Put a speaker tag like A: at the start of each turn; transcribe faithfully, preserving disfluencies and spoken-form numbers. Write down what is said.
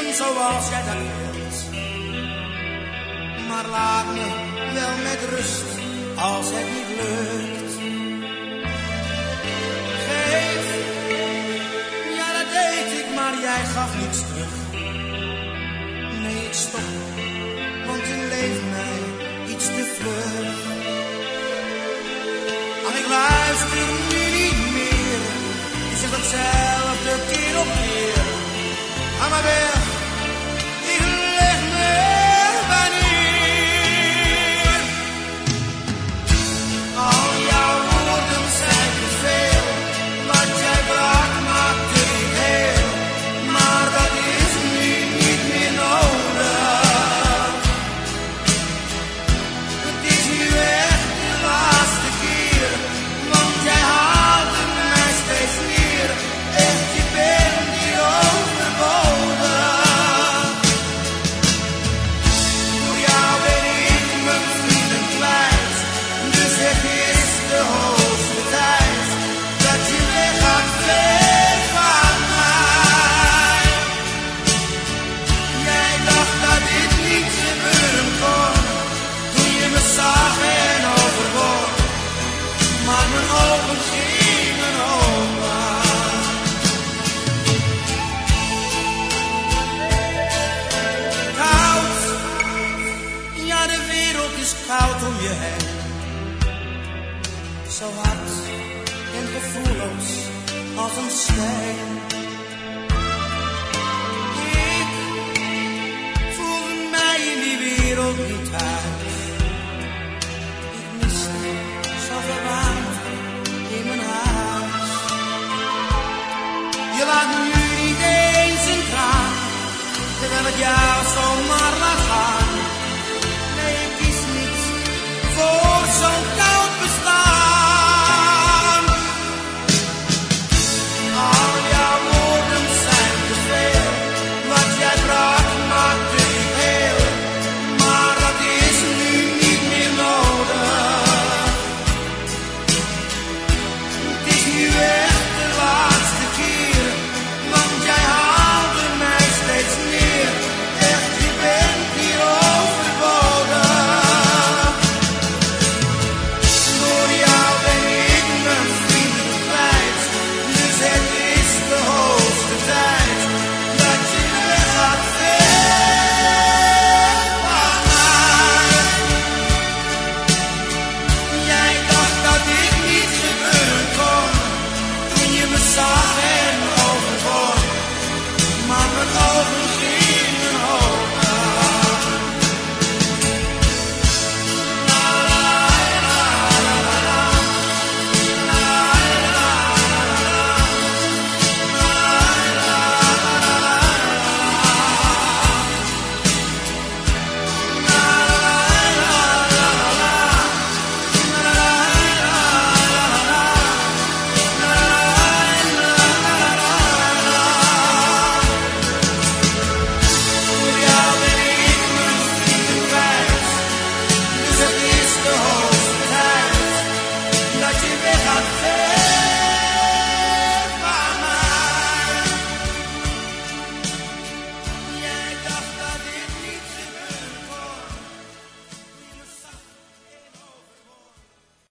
A: leven zoals jij dat wilt. Maar laat me wel met rust als het niet lukt. Geef, ja dat deed ik, maar jij gaf niets terug. Nee, ik stop, want je leeft mij iets te vlug. Maar ik luister nu niet meer, je zegt hetzelfde keer op keer. Ga maar weg, ik leg me bij neer. Al jouw woorden zijn te veel, wat jij bracht maakte ik heel. Maar dat is nu niet meer nodig. Het is nu echt de laatste keer, want jij haalde mij steeds meer. Echt, je bent hier overbodig. Voor jou ben ik mijn vrienden kwijt, dus het is de hoogste tijd dat je weggaat, weg van mij. Jij dacht dat dit niet gebeuren kon, toen je me zag en overwon. Maar mijn ogen gingen open. Koud, ja de wereld is koud om je heen. Zo hard en gevoelloos als een steen. Ik voelde mij in die wereld niet thuis.